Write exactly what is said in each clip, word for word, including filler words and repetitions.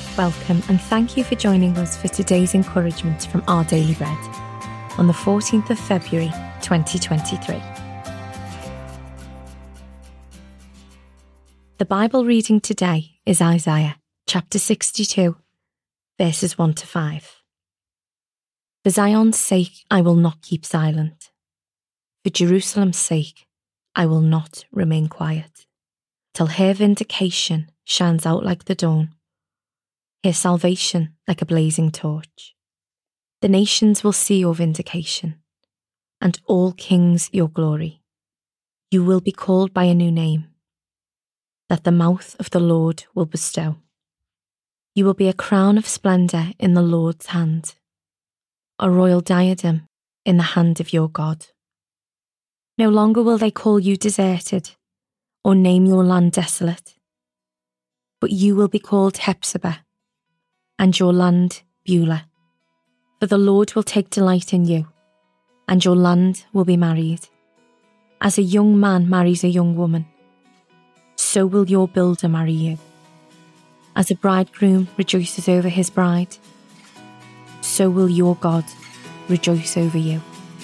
welcome and thank you for joining us for today's encouragement from Our Daily Bread on the fourteenth of February twenty twenty-three. The Bible reading today is Isaiah chapter sixty-two, verses one to five. For Zion's sake I will not keep silent. For Jerusalem's sake I will not remain quiet, till her vindication shines out like the dawn, her salvation like a blazing torch. The nations will see your vindication, and all kings your glory. You will be called by a new name, that the mouth of the Lord will bestow. You will be a crown of splendour in the Lord's hand, a royal diadem in the hand of your God. No longer will they call you deserted, or name your land desolate, but you will be called Hephzibah, and your land Beulah. For the Lord will take delight in you, and your land will be married. As a young man marries a young woman, so will your builder marry you. As a bridegroom rejoices over his bride, so will your God rejoice over you.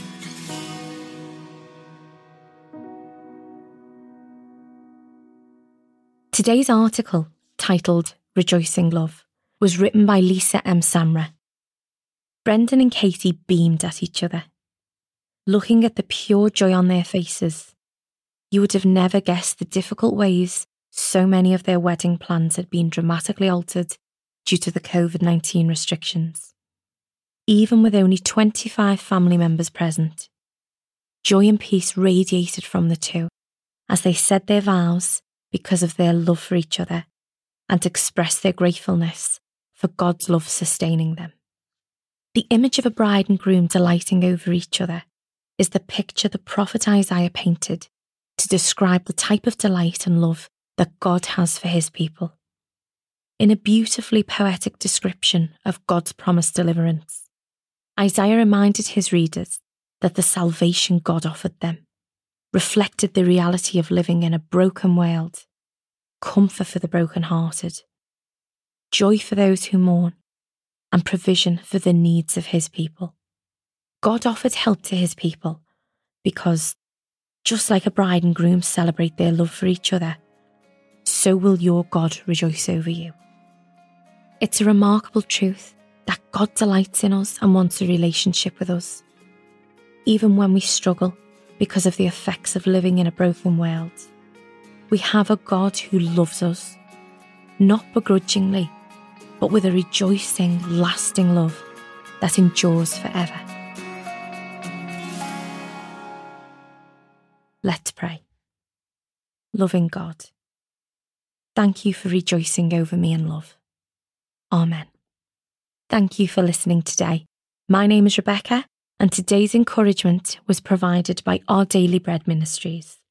Today's article, titled Rejoicing Love, was written by Lisa M. Samra. Brendan and Katie beamed at each other. Looking at the pure joy on their faces, you would have never guessed the difficult ways so many of their wedding plans had been dramatically altered due to the covid nineteen restrictions. Even with only twenty-five family members present, joy and peace radiated from the two as they said their vows because of their love for each other and expressed their gratefulness for God's love sustaining them. The image of a bride and groom delighting over each other is the picture the prophet Isaiah painted to describe the type of delight and love that God has for his people. In a beautifully poetic description of God's promised deliverance, Isaiah reminded his readers that the salvation God offered them reflected the reality of living in a broken world, comfort for the brokenhearted, joy for those who mourn, and provision for the needs of his people. God offered help to his people because, just like a bride and groom celebrate their love for each other, so will your God rejoice over you. It's a remarkable truth that God delights in us and wants a relationship with us, even when we struggle because of the effects of living in a broken world. We have a God who loves us, not begrudgingly, but with a rejoicing, lasting love that endures forever. Let's pray. Loving God, thank you for rejoicing over me in love. Amen. Thank you for listening today. My name is Rebecca, and today's encouragement was provided by Our Daily Bread Ministries.